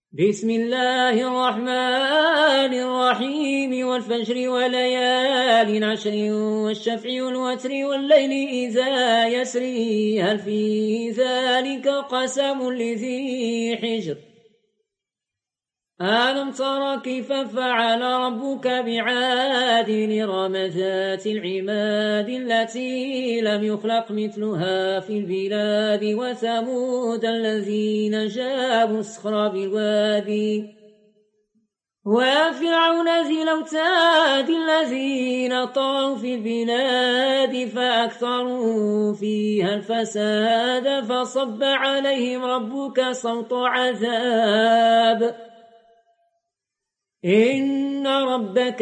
بسم الله الرحمن الرحيم والفجر وليال عشر والشفع والوتر والليل إذا يسري هل في ذلك قسم لذي حجر ألم تر كيف فعل ربك بعاد إرم ذات العماد التي لم يخلق مثلها في البلاد وثمود الذين جابوا الصخر بالوادي وفرعون ذي الأوتاد الذين طغوا في البلاد فأكثروا فيها الفساد فصب عليهم ربك صوت عذاب إن ربك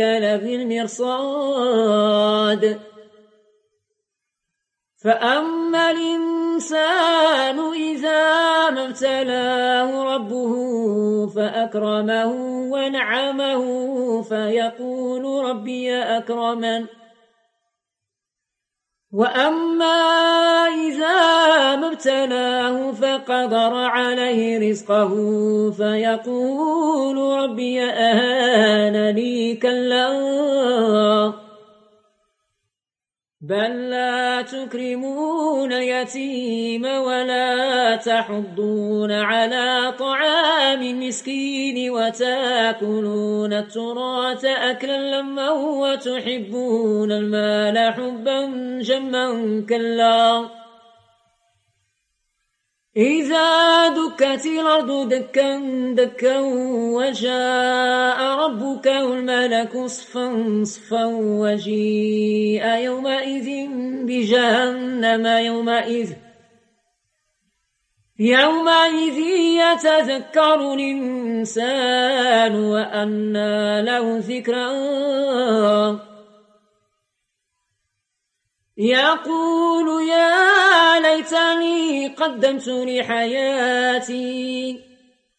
لبالمرصاد فأما الإنسان إذا ما ابتلاه ربه فأكرمه ونعمه فيقول ربي أكرمن وأما إذا ما ابتلاه فقدر عليه رزقه فيقول ربي أهانني كلا بل لا تكرمون اليتيم ولا تحضون على طعام المسكين وتأكلون التراث أكلا لما وتحبون المال حبا جما كلا إذا دكت الأرض دكا دكا وجاء ربك والملك صفا صفا وجيء يومئذ بجهنم يومئذ يتذكر الإنسان وأنى له ذكرى يقول يا ليتني قدمت لحياتي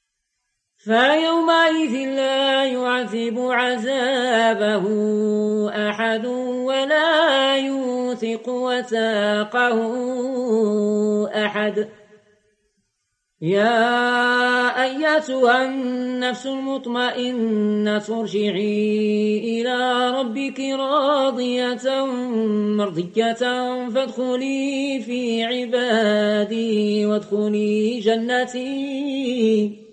فيومئذ لا يعذب عذابه أحد ولا يوثق وثاقه أحد يا أيتها النفس المطمئنة ارجعي إلى ربك راضية مرضية فادخلي في عبادي وادخلي جنتي